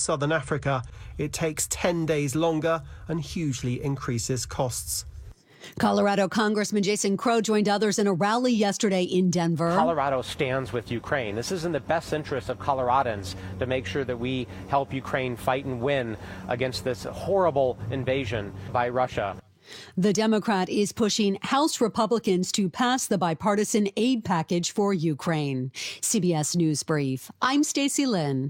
southern Africa. It takes 10 days longer and hugely increases costs. Colorado Congressman Jason Crow joined others in a rally yesterday in Denver. Colorado stands with Ukraine. This is in the best interest of Coloradans to make sure that we help Ukraine fight and win against this horrible invasion by Russia. The Democrat is pushing House Republicans to pass the bipartisan aid package for Ukraine. CBS News Brief. I'm Stacey Lynn.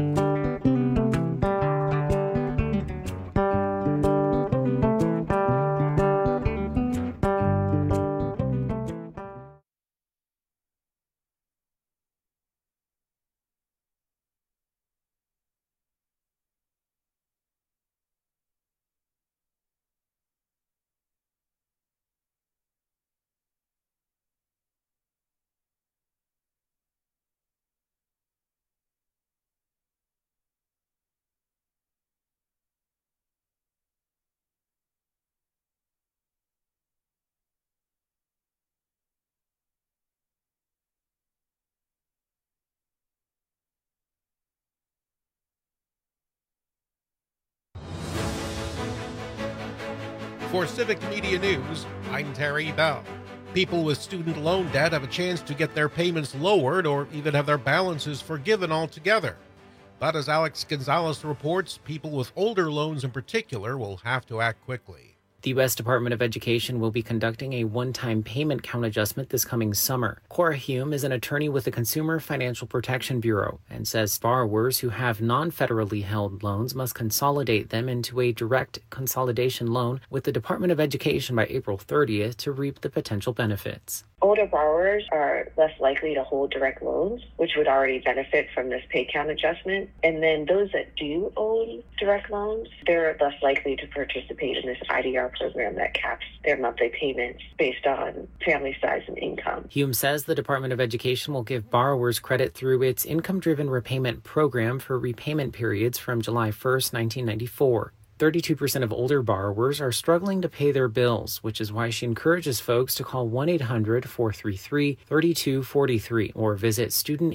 For Civic Media News, I'm Terry Bell. People with student loan debt have a chance to get their payments lowered or even have their balances forgiven altogether. But as Alex Gonzalez reports, people with older loans in particular will have to act quickly. The U.S. Department of Education will be conducting a one-time payment count adjustment this coming summer. Cora Hume is an attorney with the Consumer Financial Protection Bureau and says borrowers who have non-federally held loans must consolidate them into a direct consolidation loan with the Department of Education by April 30th to reap the potential benefits. Older borrowers are less likely to hold direct loans, which would already benefit from this pay count adjustment. And then those that do own direct loans, they're less likely to participate in this IDR program that caps their monthly payments based on family size and income. Hume says the Department of Education will give borrowers credit through its income-driven repayment program for repayment periods from July 1st, 1994. 32% of older borrowers are struggling to pay their bills, which is why she encourages folks to call 1-800-433-3243 or visit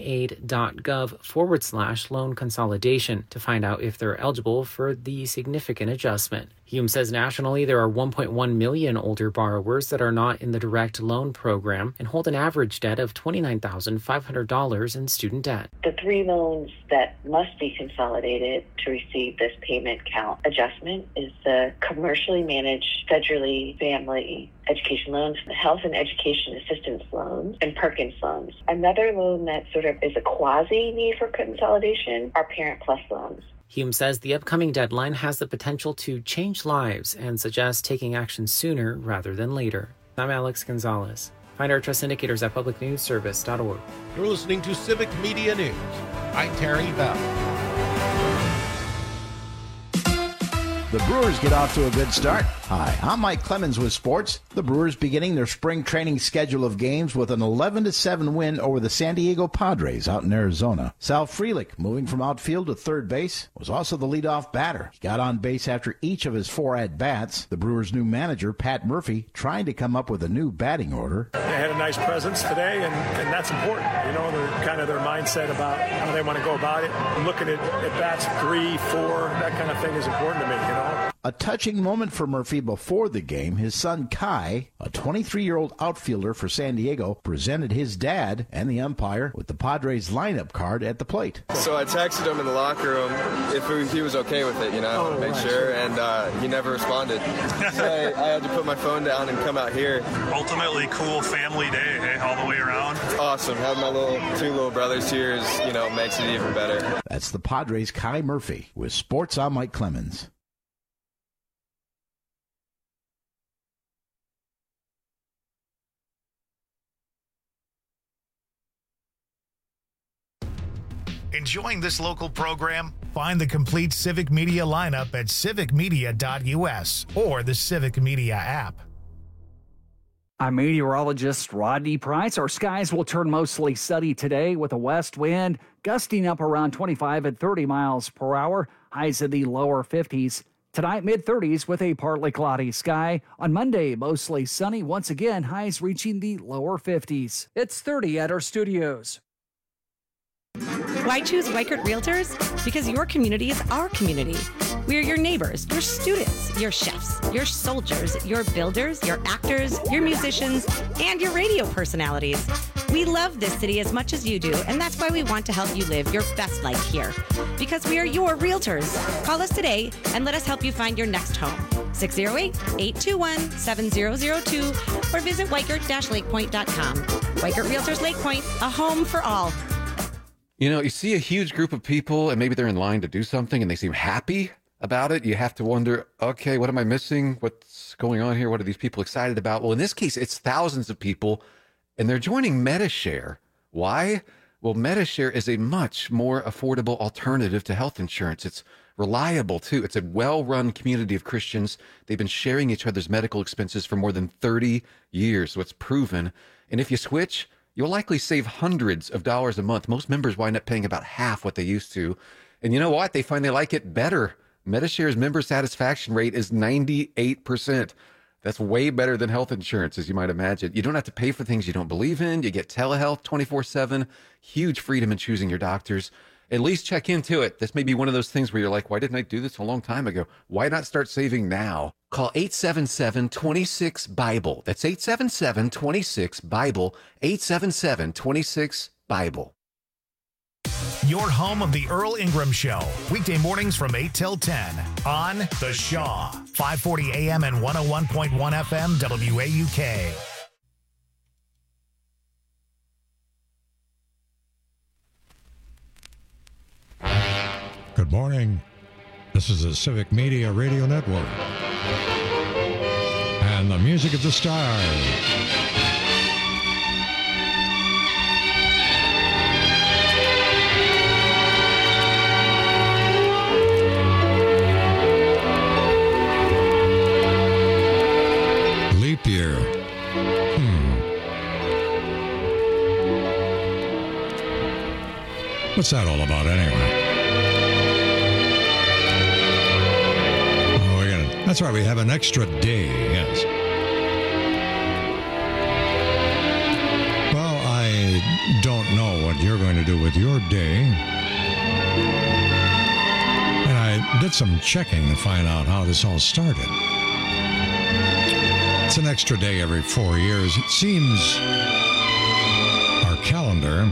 studentaid.gov/loan consolidation to find out if they're eligible for the significant adjustment. Hume says nationally there are 1.1 million older borrowers that are not in the direct loan program and hold an average debt of $29,500 in student debt. The three loans that must be consolidated to receive this payment count adjustment is the commercially managed federally family education loans, the health and education assistance loans, and Perkins loans. Another loan that sort of is a quasi need for consolidation are Parent Plus loans. Hume says the upcoming deadline has the potential to change lives and suggests taking action sooner rather than later. I'm Alex Gonzalez. Find our trust indicators at publicnewsservice.org. You're listening to Civic Media News. I'm Terry Bell. The Brewers get off to a good start. Hi, I'm Mike Clemens with sports. The Brewers beginning their spring training schedule of games with an 11-7 win over the San Diego Padres out in Arizona. Sal Frelick, moving from outfield to third base, was also the leadoff batter. He got on base after each of his 4 at-bats. The Brewers' new manager, Pat Murphy, trying to come up with a new batting order. They had a nice presence today, and that's important. You know, they're kind of their mindset about how they want to go about it. Looking at bats 3, 4, that kind of thing is important to me, you know. A touching moment for Murphy before the game. His son Kai, a 23-year-old outfielder for San Diego, presented his dad and the umpire with the Padres lineup card at the plate. So I texted him in the locker room if he was okay with it, you know, to make sure, and he never responded. So I had to put my phone down and come out here. Ultimately, cool family day, hey, all the way around. Awesome. Having my 2 little brothers here is, you know, makes it even better. That's the Padres' Kai Murphy. With sports, I'm Mike Clemens. Enjoying this local program? Find the complete Civic Media lineup at civicmedia.us or the Civic Media app. I'm meteorologist Rodney Price. Our skies will turn mostly sunny today with a west wind gusting up around 25 and 30 miles per hour, highs in the lower 50s. Tonight, mid-30s with a partly cloudy sky. On Monday, mostly sunny once again, highs reaching the lower 50s. It's 30 at our studios. Why choose Weichert Realtors? Because your community is our community. We are your neighbors, your students, your chefs, your soldiers, your builders, your actors, your musicians, and your radio personalities. We love this city as much as you do, and that's why we want to help you live your best life here. Because we are your realtors. Call us today and let us help you find your next home. 608-821-7002 or visit Weichert-LakePoint.com. Weichert Realtors Lake Point, a home for all. You know, you see a huge group of people and maybe they're in line to do something and they seem happy about it. You have to wonder, okay, what am I missing? What's going on here? What are these people excited about? Well, in this case, it's thousands of people and they're joining Medi-Share. Why? Well, Medi-Share is a much more affordable alternative to health insurance. It's reliable, too. It's a well-run community of Christians. They've been sharing each other's medical expenses for more than 30 years, so it's proven. And if you switch, you'll likely save hundreds of dollars a month. Most members wind up paying about half what they used to. And you know what? They find they like it better. Medi-Share's member satisfaction rate is 98%. That's way better than health insurance, as you might imagine. You don't have to pay for things you don't believe in. You get telehealth 24/7, huge freedom in choosing your doctors. At least check into it. This may be one of those things where you're like, why didn't I do this a long time ago? Why not start saving now? Call 877-26-BIBLE. That's 877-26-BIBLE, 877-26-BIBLE. Your home of the Earl Ingram Show. Weekday mornings from 8 till 10 on The Shaw. 540 AM and 101.1 FM WAUK. Good morning. This is the Civic Media Radio Network. And the music of the stars. Leap year. What's that all about anyway? That's right, we have an extra day, yes. Well, I don't know what you're going to do with your day. And I did some checking to find out how this all started. It's an extra day every 4 years. It seems our calendar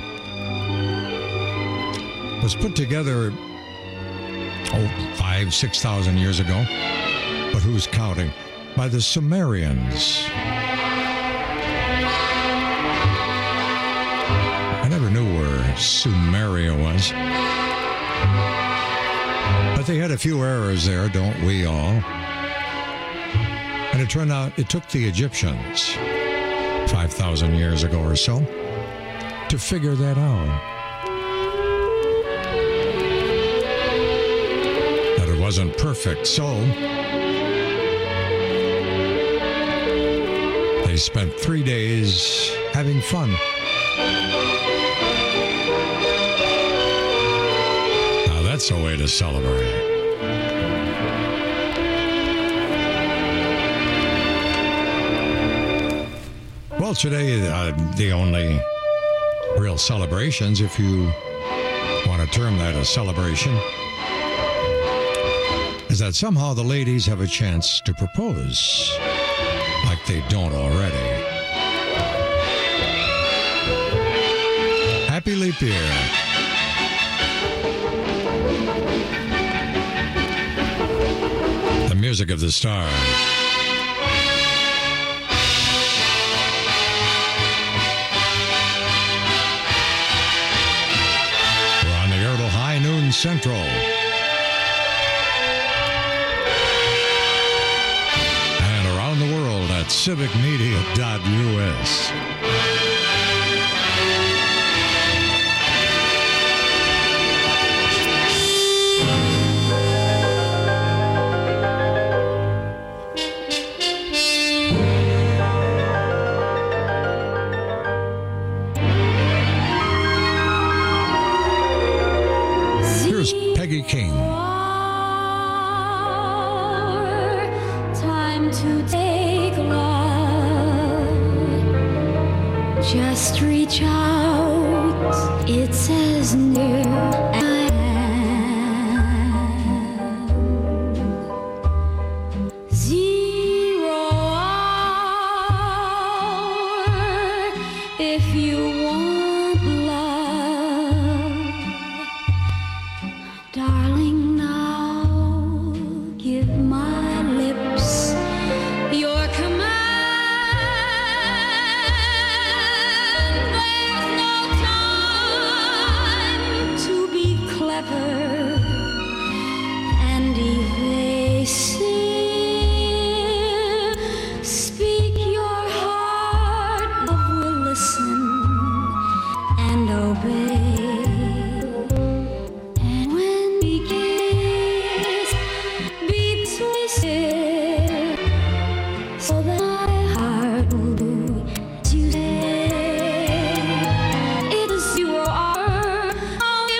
was put together 5,000, 6,000 years ago. But who's counting? By the Sumerians. I never knew where Sumeria was. But they had a few errors there, don't we all? And it turned out it took the Egyptians 5,000 years ago or so to figure that out. That it wasn't perfect, so they spent 3 days having fun. Now that's a way to celebrate. Well, today, the only real celebrations, if you want to term that a celebration, is that somehow the ladies have a chance to propose. Like they don't already. Happy leap year. The music of the stars. We're on the Ertl High Noon Central. At civicmedia.us. Here's Peggy King. Time to take love. Just reach out It's as near as I am. 0 hour if you want love, darling. Now give my lips your command. And evasive, speak your heart, love will listen and obey. And when we kiss, be persuasive, so that my heart will do as you say. It is your honor, only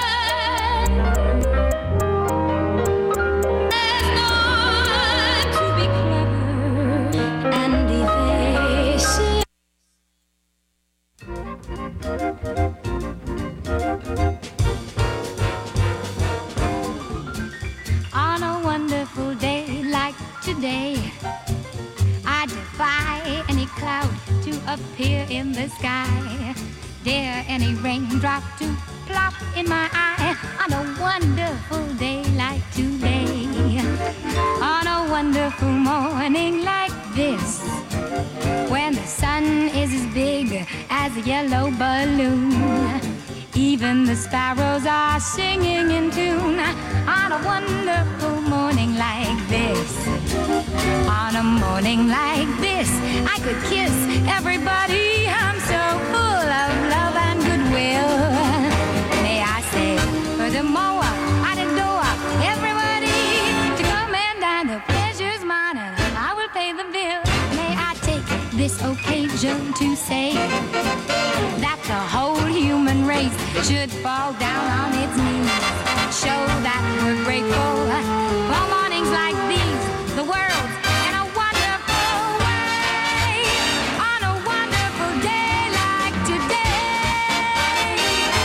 on a wonderful day like today, I defy any cloud to appear in the sky. Dare any raindrop to plop in my eye. On a wonderful day like today, on a wonderful morning like this, when the sun is as big as a yellow balloon, even the sparrows are singing in tune. On a wonderful morning like this, on a morning like this, I could kiss everybody. I'm so full of love and goodwill. May I say, furthermore, I'd adore everybody to come and dine. The pleasure's mine and I will pay the bill. May I take this occasion to say that the whole human race should fall down on its knees, show that we're grateful for mornings like these. The world's in a wonderful way, on a wonderful day like today.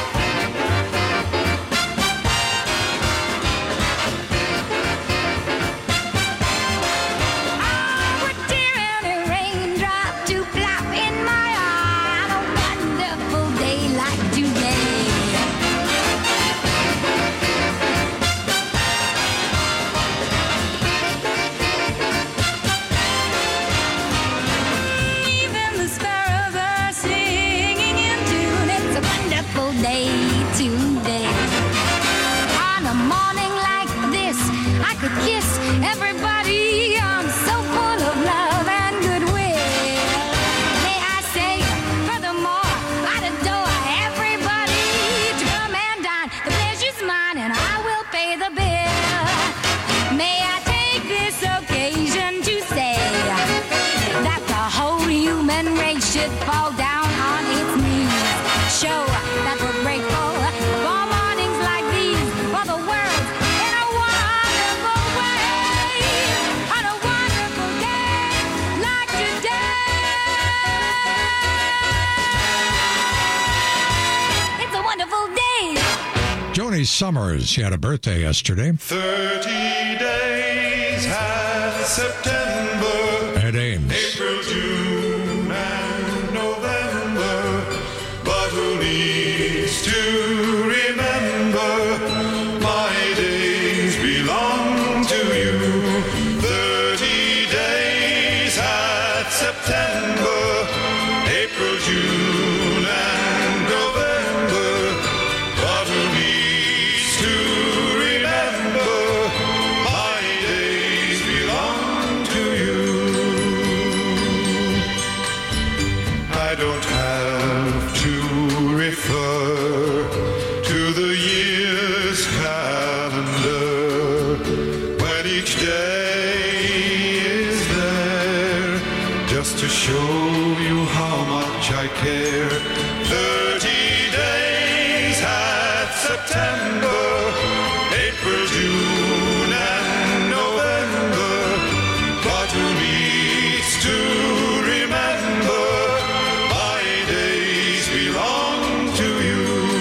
Oh, a tear and a raindrop to plop in my eye, on a wonderful day like today. Even the sparrows are singing in tune. It's a wonderful day today. On a morning like this, I could kiss everybody. I'm so full of love and goodwill. May I say, furthermore, I'd adore everybody to come and dine. The pleasure's mine and I will pay the bill. May I take this occasion to say that the whole human race should fall down on its knees, show that we're grateful for mornings like these, for the world in a wonderful way, on a wonderful day like today. It's a wonderful day. Joni Summers, she had a birthday yesterday. 30 days has September, Ed Ames. April, June, and November. But who needs to remember? My days belong to you. 30 days had September, April, June, and November. But who needs to remember? My days belong to you. I don't have to refer to the year's calendar when each day is there, just to show you how much I care. 30 days had September, April, June, and November. But who needs to remember? My days belong to you.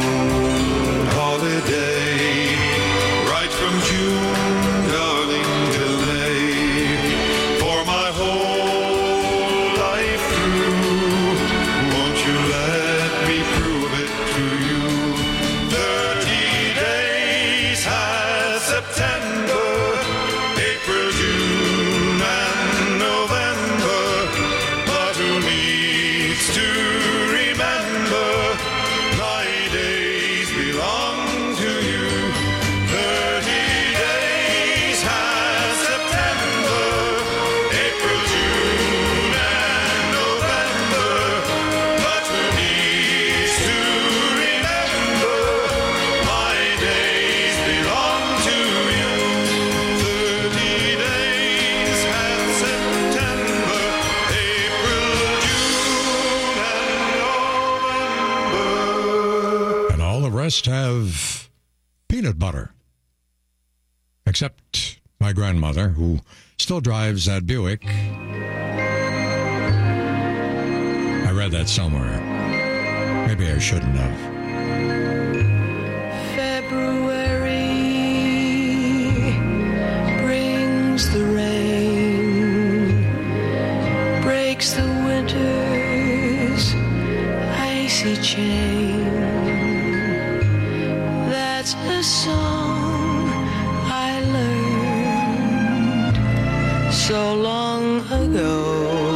honeymoon holiday. Right from June, darling, till May. For my whole life through, won't you let me prove it to you? 30 days has September, April, June, and November. But who needs to remember my days belong to you? 30 days has September, April, June, and November. But who needs to remember my days belong to you? 30 days has September, April, June, and November. And all the rest have peanut butter. Except my grandmother, who still drives that Buick. I read that somewhere. Maybe I shouldn't have. February brings the rain, breaks the winter's icy chain. That's a song I learned so long ago.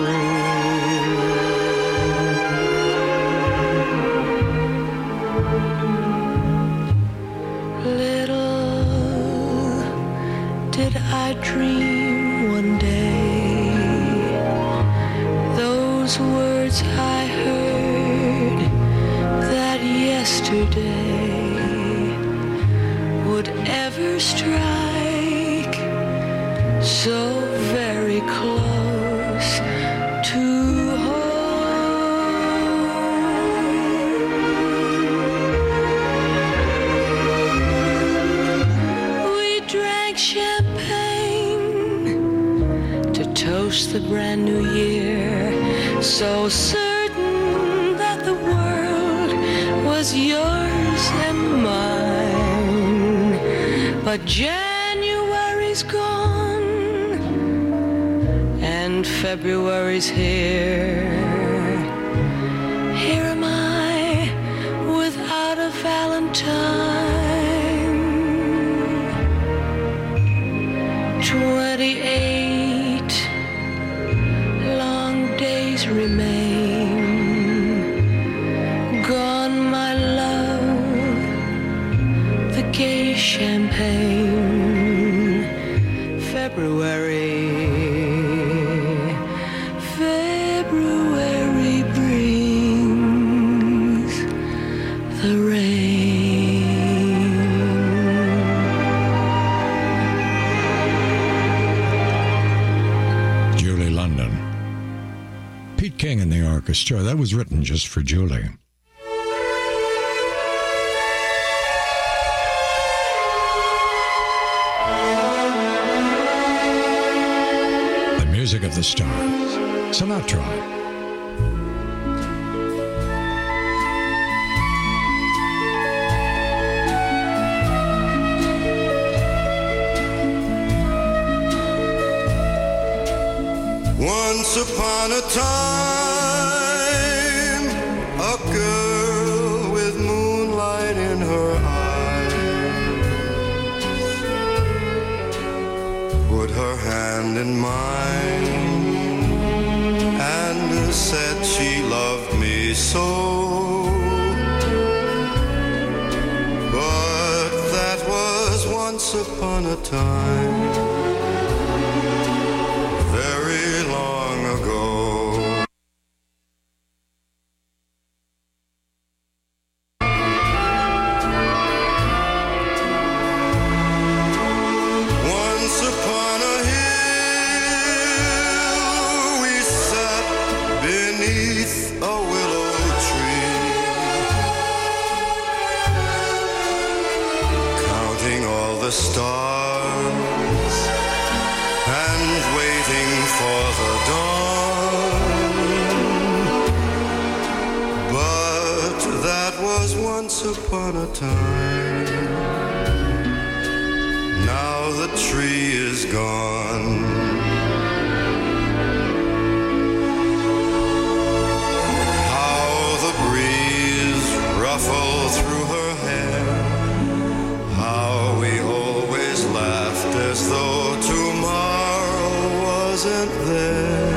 Little did I dream one day those words I heard that yesterday would ever strike so very close to home. We drank champagne to toast the brand new year, so certain that the world was yours and mine. But January's gone and February's here. Here am I without a Valentine. 28 long days remain. Gone, my love, the gay champagne. February brings the rain. Julie London. Pete King and the orchestra. That was written just for Julie. The music of the stars. Sinatra. Once upon a time, a girl with moonlight in her eyes put her hand in mine and said she loved me so. But that was once upon a time, very long ago. Once upon a hill we sat beneath a willow tree, counting all the stars and waiting for the dawn. But that was once once upon a time. Now the tree is gone. How the breeze ruffled through her hair. How we always laughed as though tomorrow wasn't there.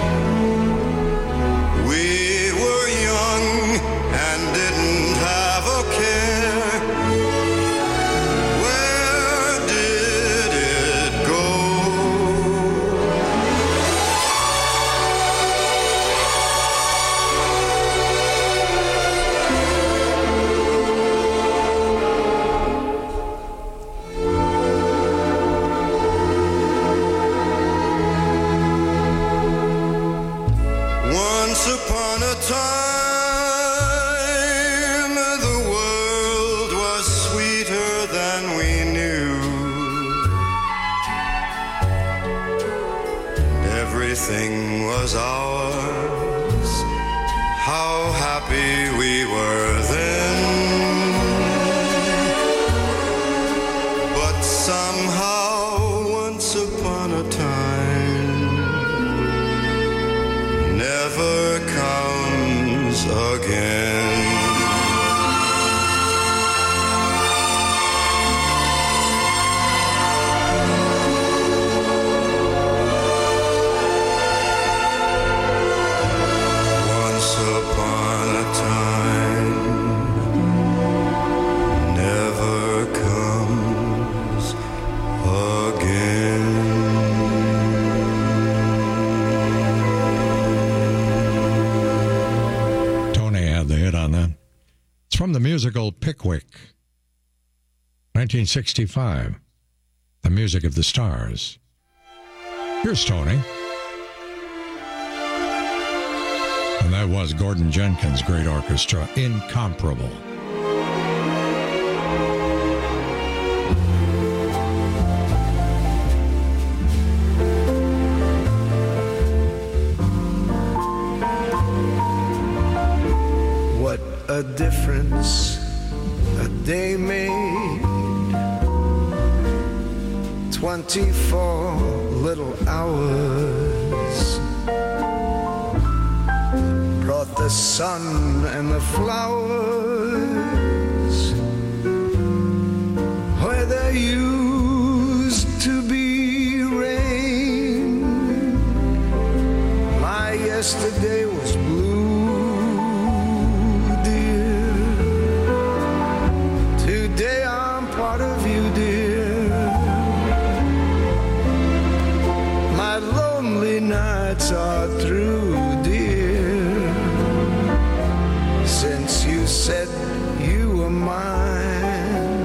We were young and didn't have a care. Where did it go? Once upon a time, the world was sweeter than we knew. Everything was ours. How happy we were then. But somehow, once upon a time, never comes again. Once upon a time never comes again. Tony had the hit on that. It's from the musical Pickwick, 1965. The Music of the Stars. Here's Tony. And that was Gordon Jenkins' great orchestra, incomparable. What a difference a day made. 24 little hours brought the sun and the flowers where there used to be rain. My yesterday was blue, dear. Today I'm part of you, dear. My lonely nights are through, dear, since you said you were mine.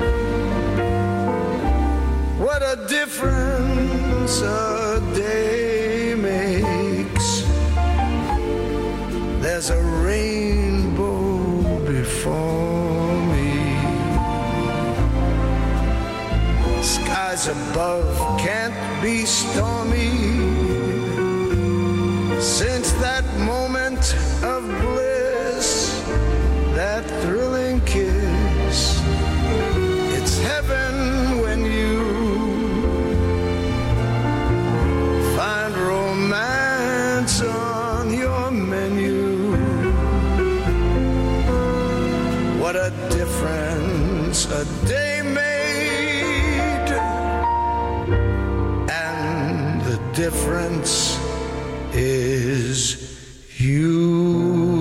What a difference a day makes. There's a rainbow before me. Skies above can't be stormy. Since that moment of bliss, that thrilling kiss, it's heaven when you find romance on your menu. What a difference a day made, and the difference is you.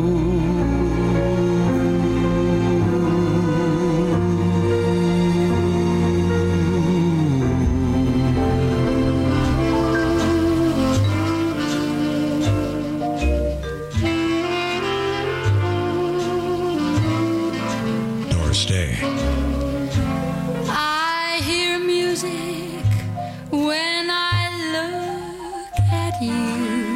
Doris Day. I hear music when I look at you.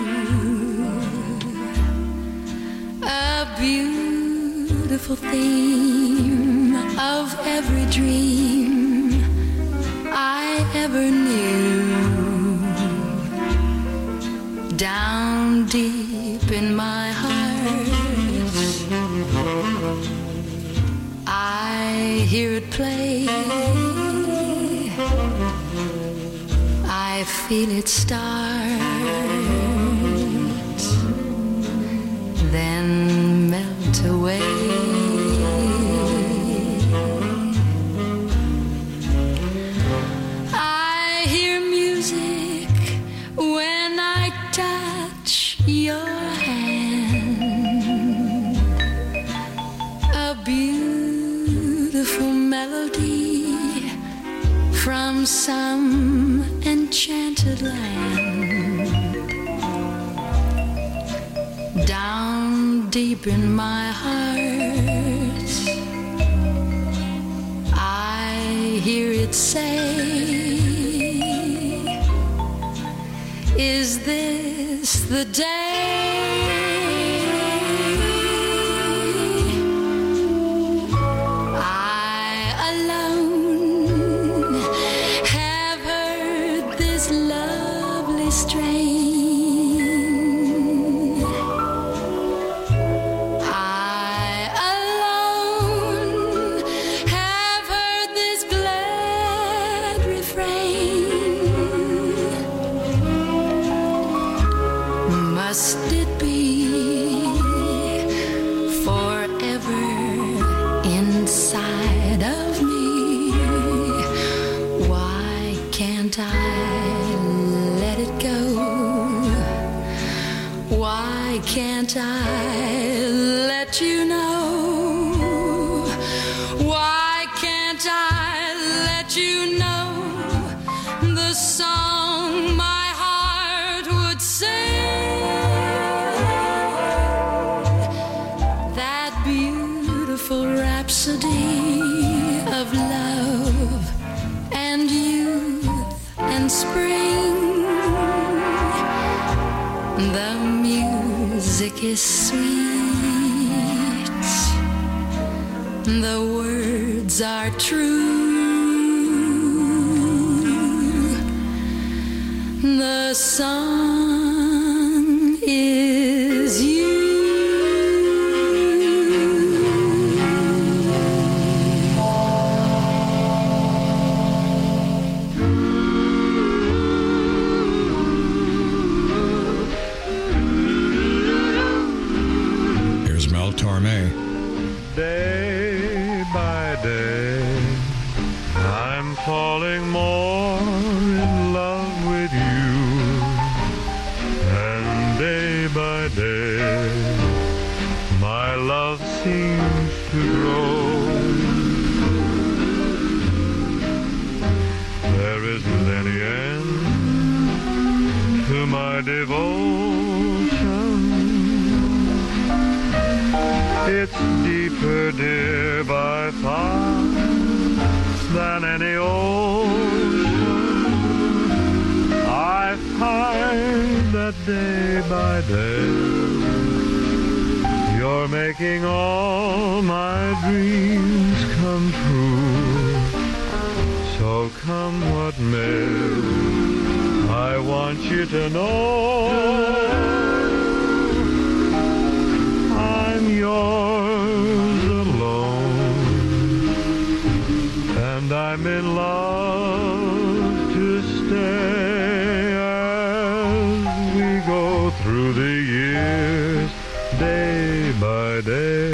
A beautiful theme of every dream I ever knew. Down deep in my heart, hear it play. I feel it start, then melt away. I hear music when I touch your hand, a beautiful melody from some enchanted land. Down deep in my heart, I hear it say, is this the day? I alone have heard this lovely strain. I alone have heard this glad refrain. Must it be forever inside of me? Why can't I let it go? Why can't I let you know? Why can't I let you know the song my heart would sing? That beautiful rhapsody of love and youth and spring. The music is sweet, the words are true, the song is you. Here's Mel Torme. Day by day, I'm falling more in love with you. And day by day, my love seems to grow. There isn't any end to my devotion. It's deeper, dear, by far than any ocean. I find that day by day you're making all my dreams come true. So come what may, I want you to know I'm yours alone, and I'm in love to stay as we go through the years, day by day.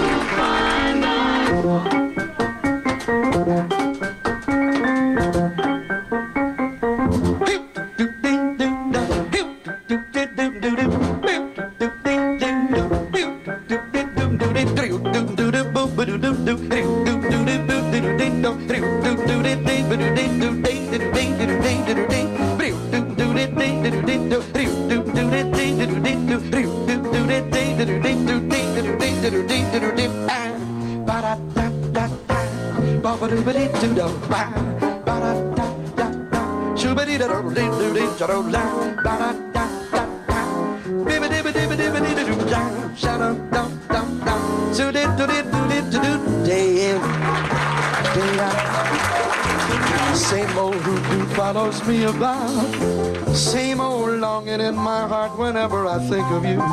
Same old hoodoo follows me about. Same old longing in my heart whenever I think of you.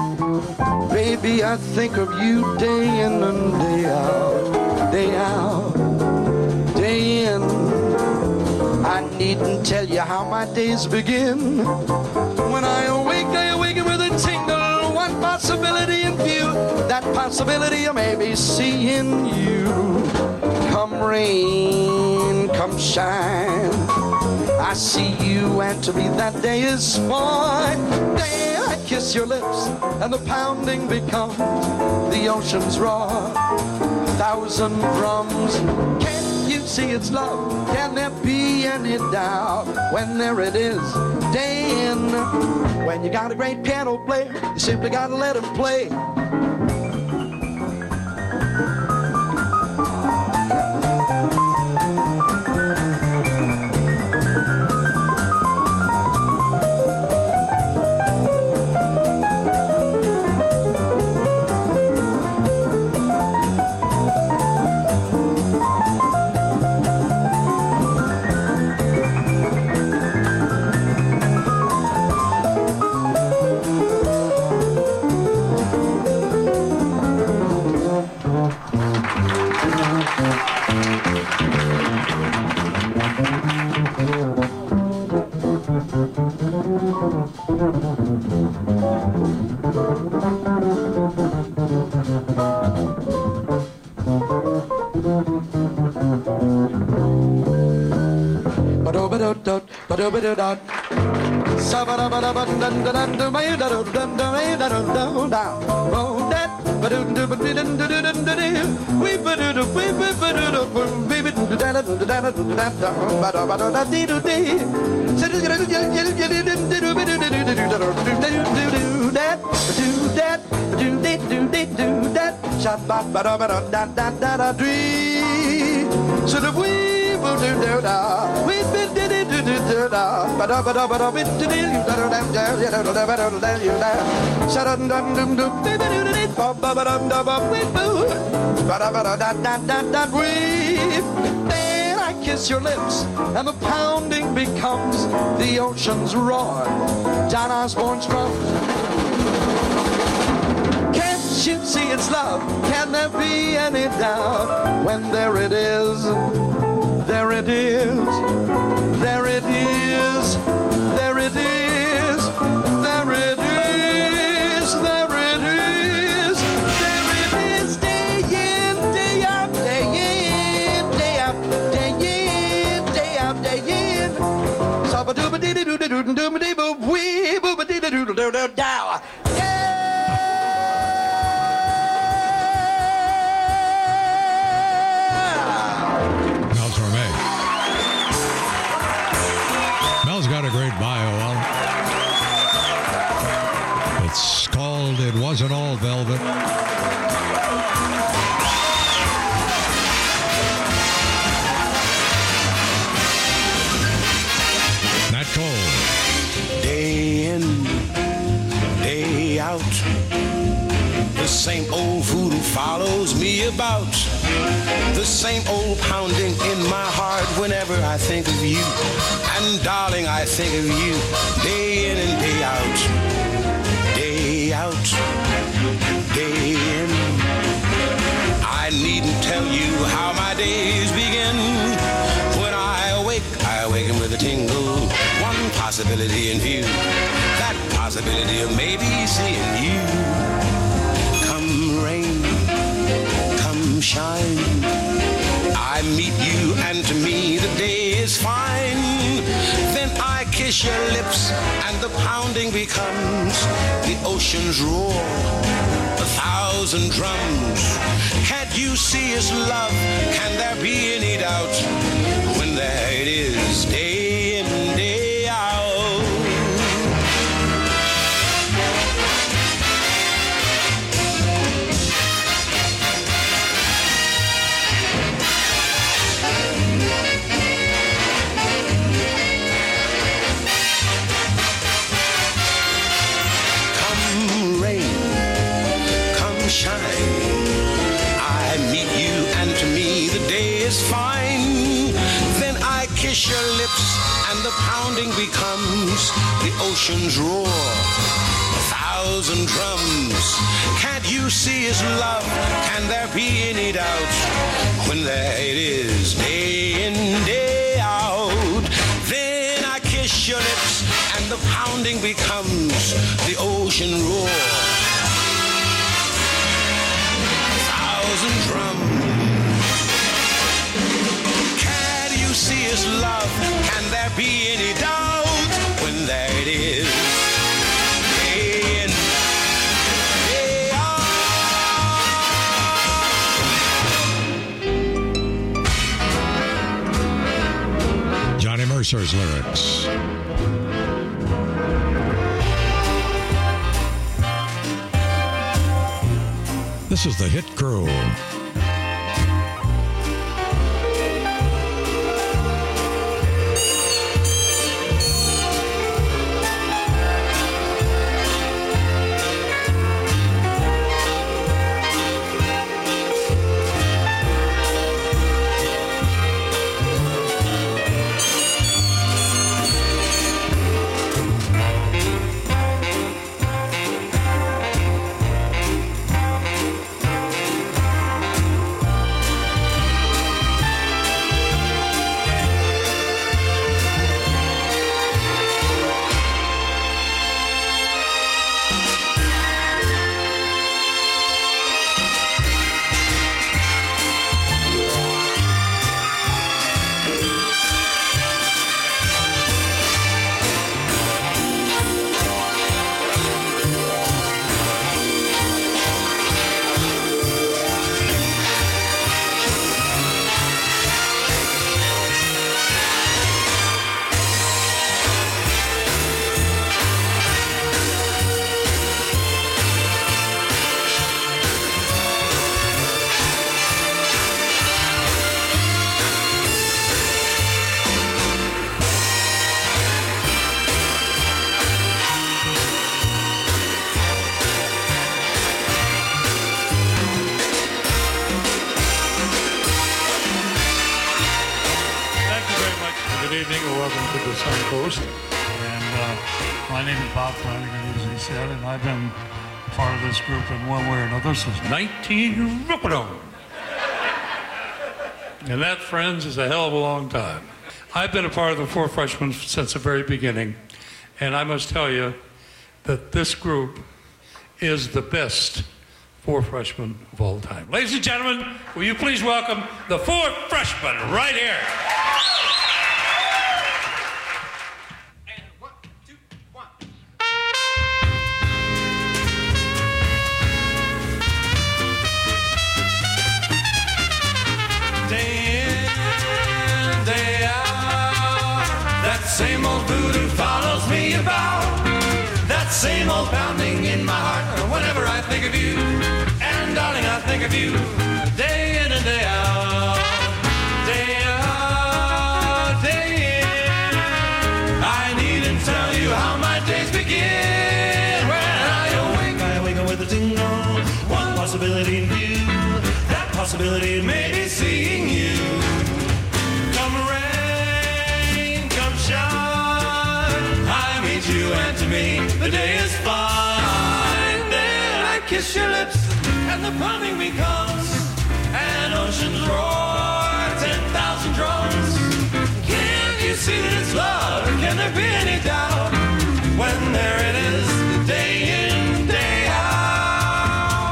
Baby, I think of you day in and day out, day out. needn't tell you how my days begin. When I awaken with a tingle, one possibility in view. That possibility of maybe seeing you. Come rain, come shine, I see you, and to me that day is fine. Day I kiss your lips, and the pounding becomes the ocean's roar. 1,000 drums. Can't you see it's love? Can there be any doubt? When there it is, day in. When you got a great piano player, you simply gotta let him play. Then I kiss your lips, and the pounding becomes the ocean's roar. John Osborne's drum. Can't you see it's love? Can there be any doubt? When there it is, there it is, there it is, there it is, there it is, there it is, there it is, day in, day out, day in, day out, day in, day out, day in. Sabba-dooba-dee-doo-doo-doo-doo-doo-doo-wee, booba-dee-doo-doo-doo-doo-dow. Got a great bio. Well, it's called It Wasn't All Velvet. Nat Cole. Day in, day out, the same old voodoo follows me about. The same old pounding in my heart whenever I think of you. And darling, I think of you day in and day out. Day out, day in. I needn't tell you how my days begin. When I awaken with a tingle. One possibility in view. That possibility of maybe seeing you. Come rain, come shine, I meet you, and to me the day is fine. Then I kiss your lips, and the pounding becomes the ocean's roar. 1,000 drums. Can't you see his love? Can there be any doubt? When there it is, day in, day out. Fine. Then I kiss your lips, and the pounding becomes the ocean's roar. 1,000 drums. Can't you see his love? Can there be any doubt? When there it is, day in, day out. Then pounding becomes the ocean roar. Thousand drums. Can you see his love? Can there be any doubt when there it is? Day in, day out. Johnny Mercer's lyrics. This is the Hit Crew. This is 19 Rippadone. And that, friends, is a hell of a long time. I've been a part of the Four Freshmen since the very beginning, and I must tell you that this group is the best Four Freshmen of all time. Ladies and gentlemen, will you please welcome the Four Freshmen right here. Same old voodoo follows me about. That same old pounding in my heart whenever I think of you. And darling, I think of you day in and day out. Day out, day in. I needn't tell you how my days begin. When I wake up with a tingle. One possibility in view. That possibility may be seeing you. You and to me the day is fine. Then I kiss your lips and the pounding becomes an ocean's roar, 10,000 drums. Can't you see that it's love? Can there be any doubt when there it is, day in, day out?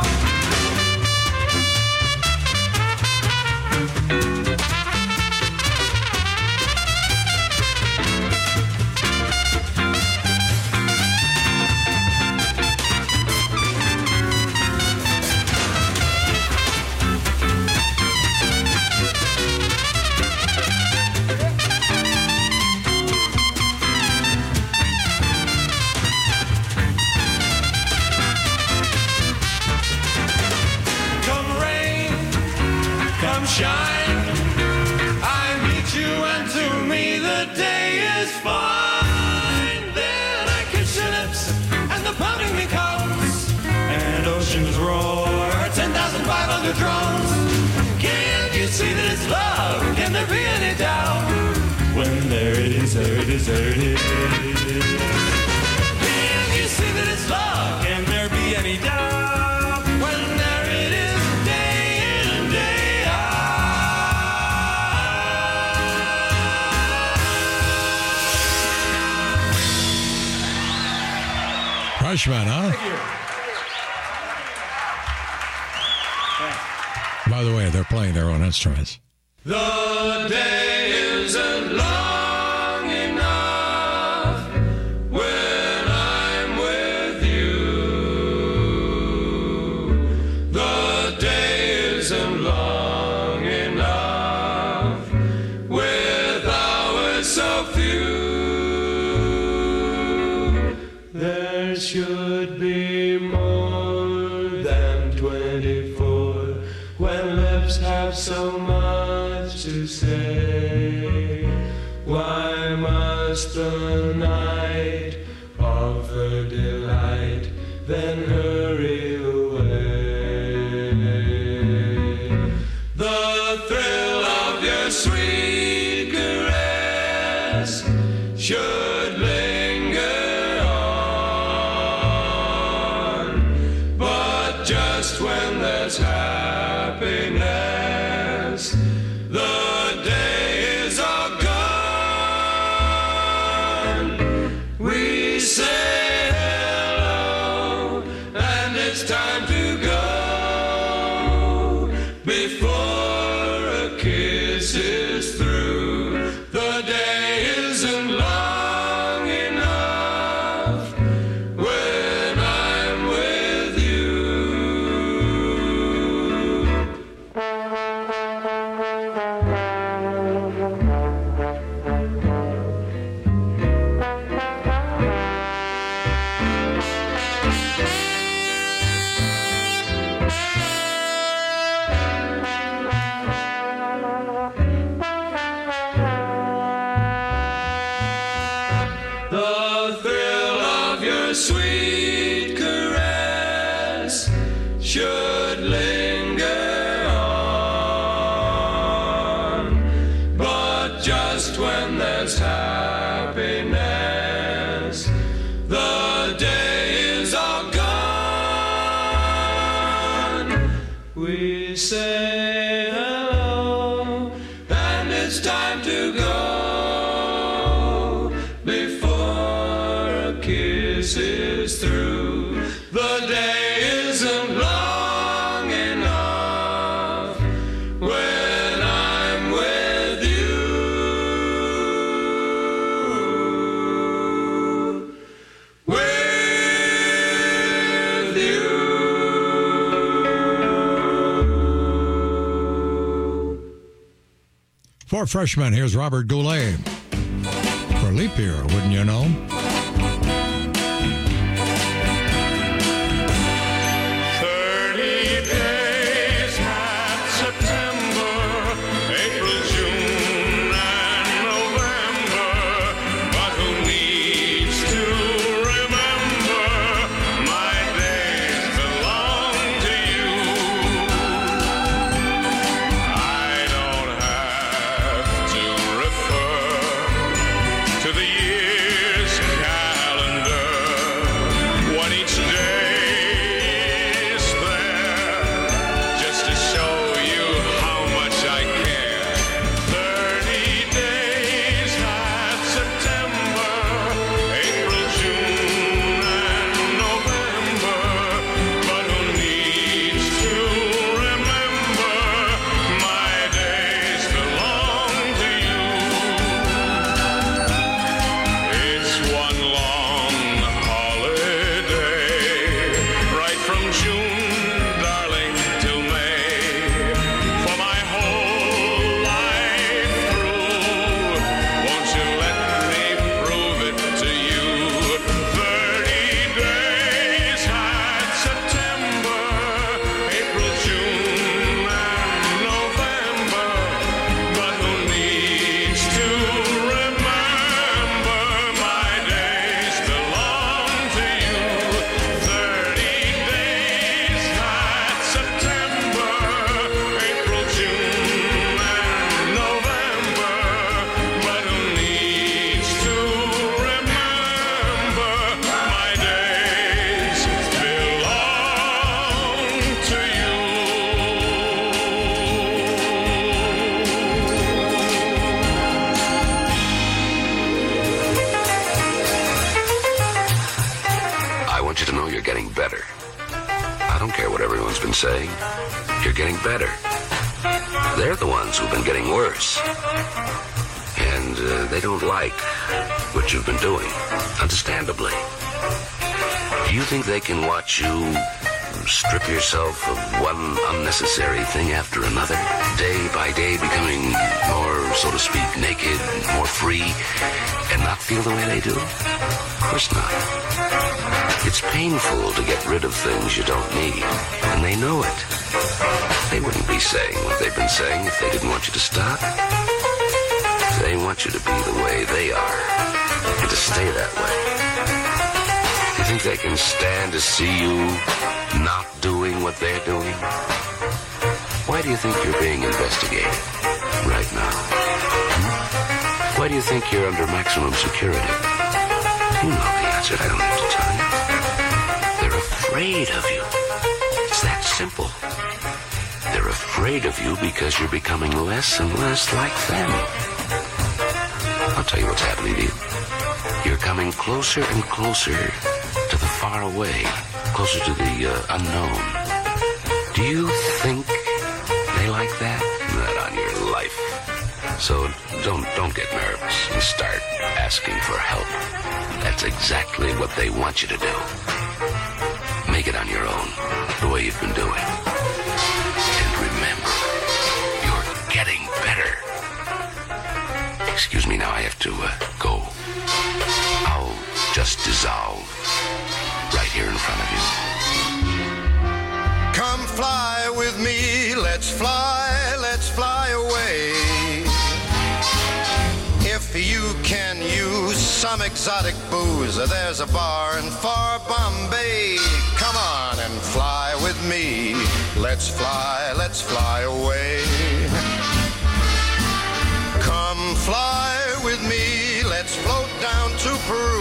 Shine. I meet you and to me the day is fine. Then I kiss your lips and the pounding becomes an ocean's roar, 10,500 drums. Can't you see that it's love? Can there be any doubt when there it is, there it is, there it is? Can't you see that it's love? Can there be any doubt when there it is, day in and day out? freshmen, huh? Thank you. By the way, they're playing their own instruments. The day isn't long enough when I'm with you. The day isn't long enough with hours so few. There should be more than 24 when lips have so much to say. Why must the night offer delight, then hurry away? The thrill of your sweet caress should linger on, but just when there's happiness, the day is all gone. We say hello, and it's time to go before a kiss is through. The day isn't long enough when I'm with you. The thrill of your sweet caress should linger on, but just when there's happiness, the day is all gone. We say hello, and it's time to go before a kiss is through. The day isn't long enough when I'm with you. With you. For freshmen, here's Robert Goulet. For leap year, wouldn't you know? 30 days had September, April, June, and November. But who needs to remember? My days belong to you. I don't have to refer to the years getting better. They're the ones who've been getting worse. And they don't like what you've been doing, understandably. Do you think they can watch you strip yourself of one unnecessary thing after another, day by day becoming more, so to speak, naked, more free, and not feel the way they do? Of course not. It's painful to get rid of things you don't need, and they know it. They wouldn't be saying what they've been saying if they didn't want you to stop. They want you to be the way they are, and to stay that way. You think they can stand to see you not doing what they're doing? Why do you think you're being investigated right now? Why do you think you're under maximum security? You know the answer. I don't have to tell you. They're afraid of you. It's that simple. They're afraid of you because you're becoming less and less like them. I'll tell you what's happening to you. You're coming closer and closer to the far away, closer to the unknown. Do you think they like that? Not on your life. So don't get nervous and start asking for help. That's exactly what they want you to do. Make it on your own, the way you've been doing. And remember, you're getting better. Excuse me, now I have to go. I'll just dissolve right here in front of you. Come fly with me, let's fly away. If you can use some exotic booze, there's a bar in far Bombay. Come on and fly with me, let's fly away. Come fly with me, let's float down to Peru.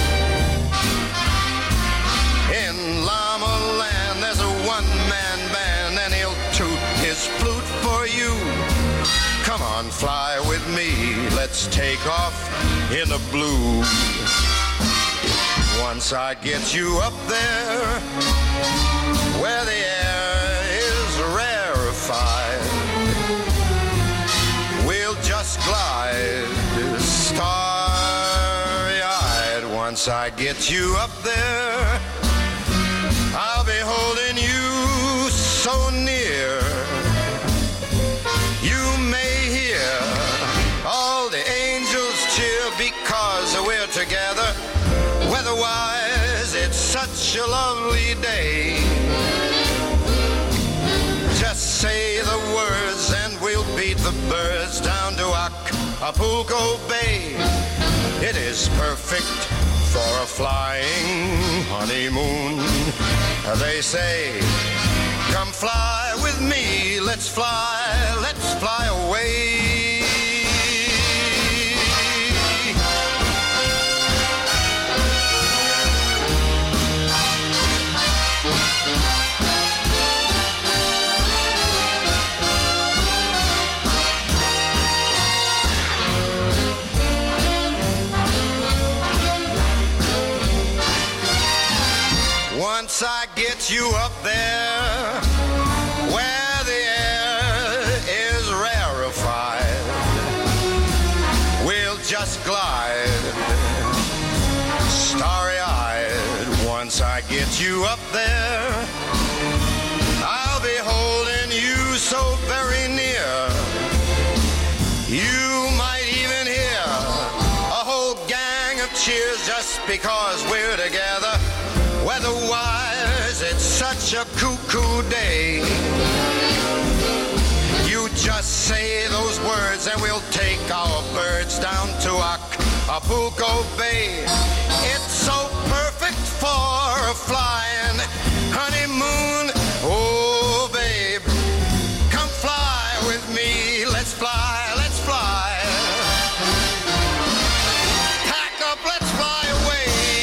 In Llama Land, there's a one-man band, and he'll toot his flute for you. Come on, fly with me, let's take off in the blue. Once I get you up there, where the air is rarefied, we'll just glide starry-eyed. Once I get you up there, I'll be holding you so near. You may hear all the angels cheer because we're together. Weather-wise, it's such a lovely day. Just say the words and we'll beat the birds down to Acapulco Bay. It is perfect for a flying honeymoon. They say, come fly with me, let's fly away. Once I get you up there, where the air is rarefied, we'll just glide starry-eyed. Once I get you up there, I'll be holding you so very near. You might even hear a whole gang of cheers just because we're together. Weather-wise, it's such a cuckoo day. You just say those words and we'll take our birds down to Acapulco Bay. It's so perfect for a flying honeymoon. Oh, babe, come fly with me. Let's fly, let's fly. Pack up, let's fly away.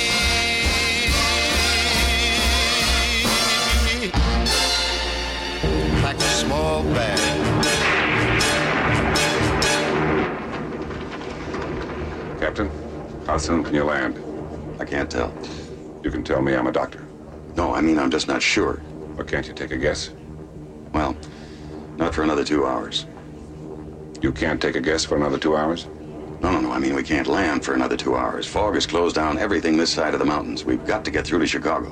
Like a small bag. Captain, how soon can you land? I can't tell. You can tell me I'm a doctor. No, I mean, I'm just not sure. Or can't you take a guess? Well, Not for another 2 hours. You can't take a guess for another 2 hours? No. I mean, we can't land for another 2 hours. Fog has closed down everything this side of the mountains. We've got to get through to Chicago.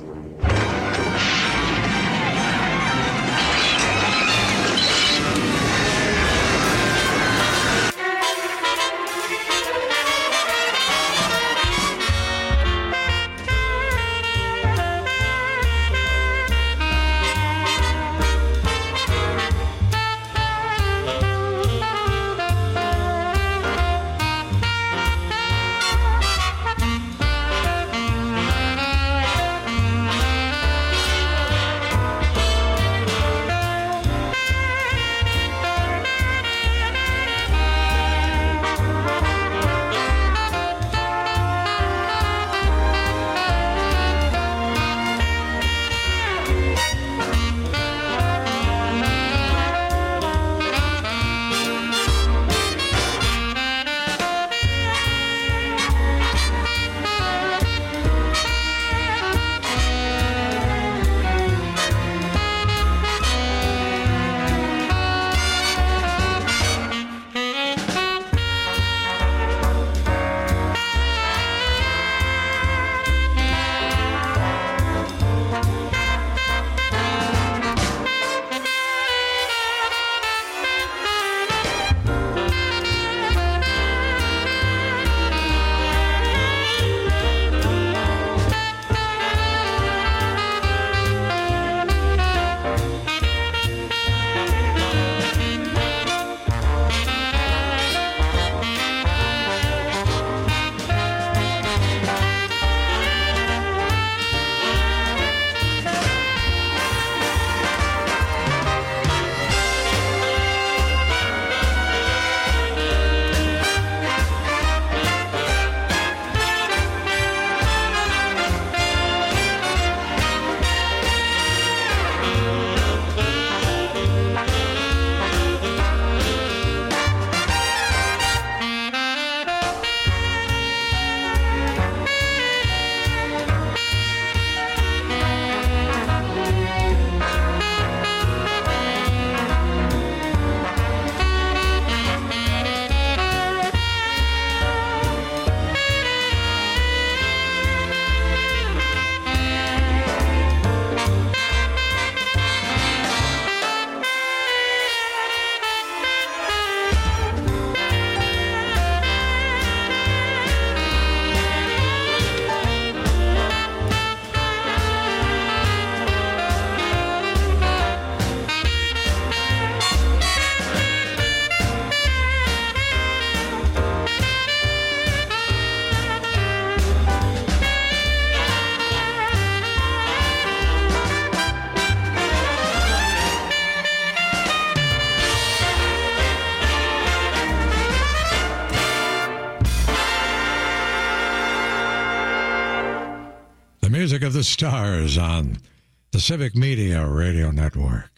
Music of the Stars on the Civic Media Radio Network.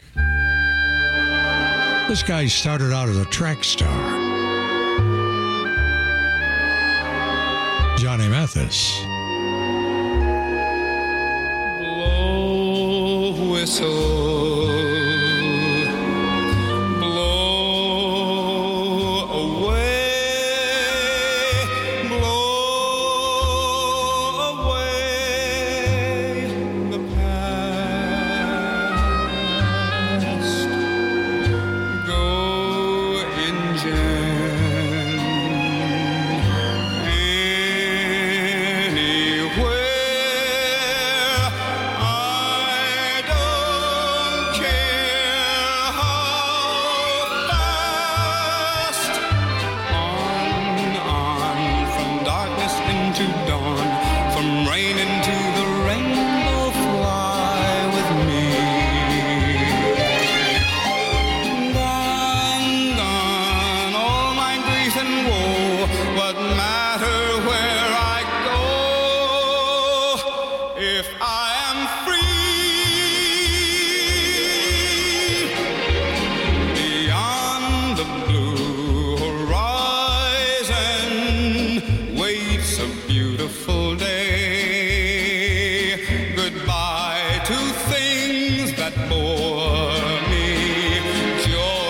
This guy started out as a track star. Johnny Mathis. Blow whistle. Goodbye to things that bore me. Joy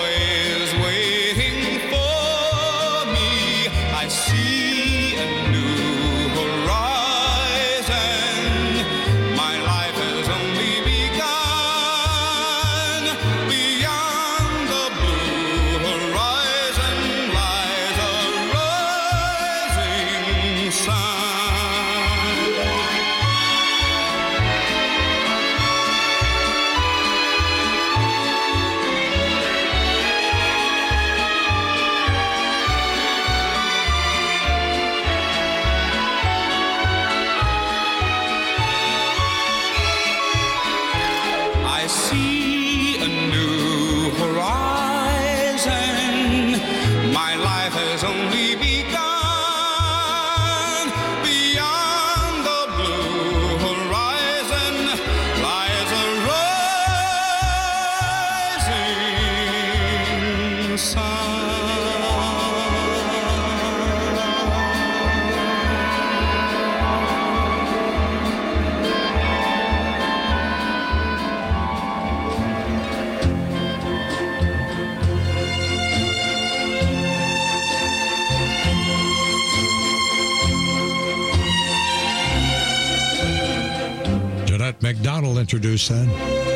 McDonald introduced that.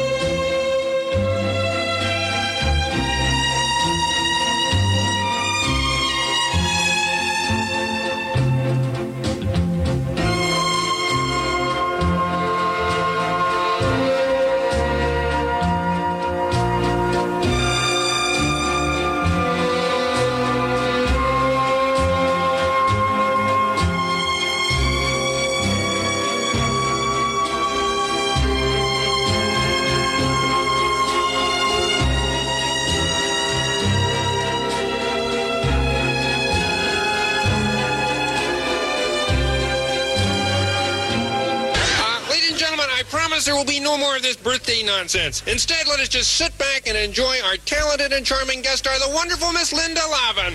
There will be no more of this birthday nonsense. Instead, let us just sit back and enjoy our talented and charming guest star, the wonderful Miss Linda Lavin.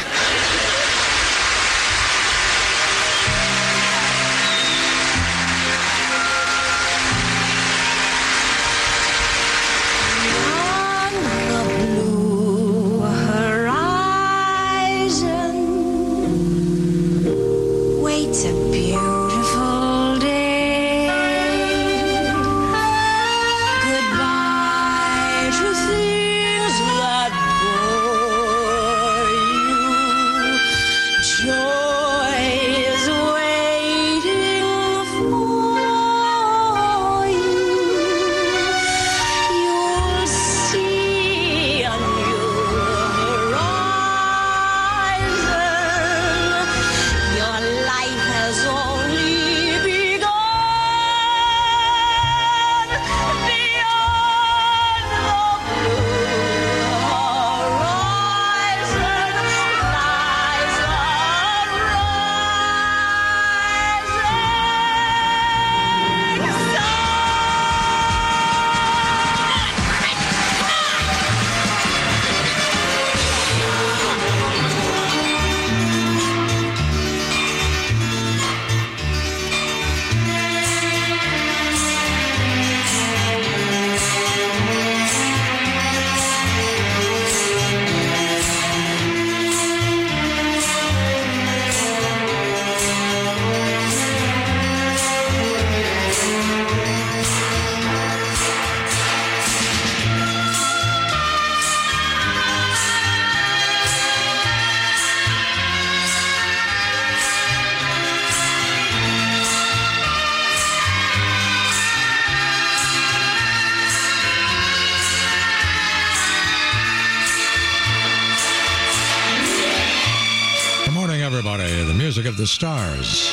The music of the stars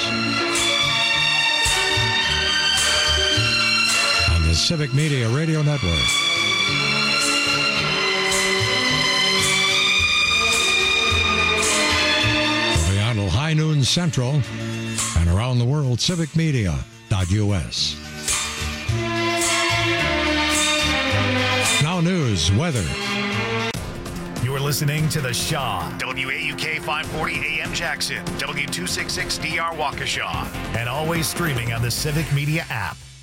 on the Civic Media Radio Network. Beyond High Noon Central and around the world, civicmedia.us. Now news, weather. You're listening to The Shaw, WAUK 540 AM Jackson, W266DR Waukesha, and always streaming on the Civic Media app.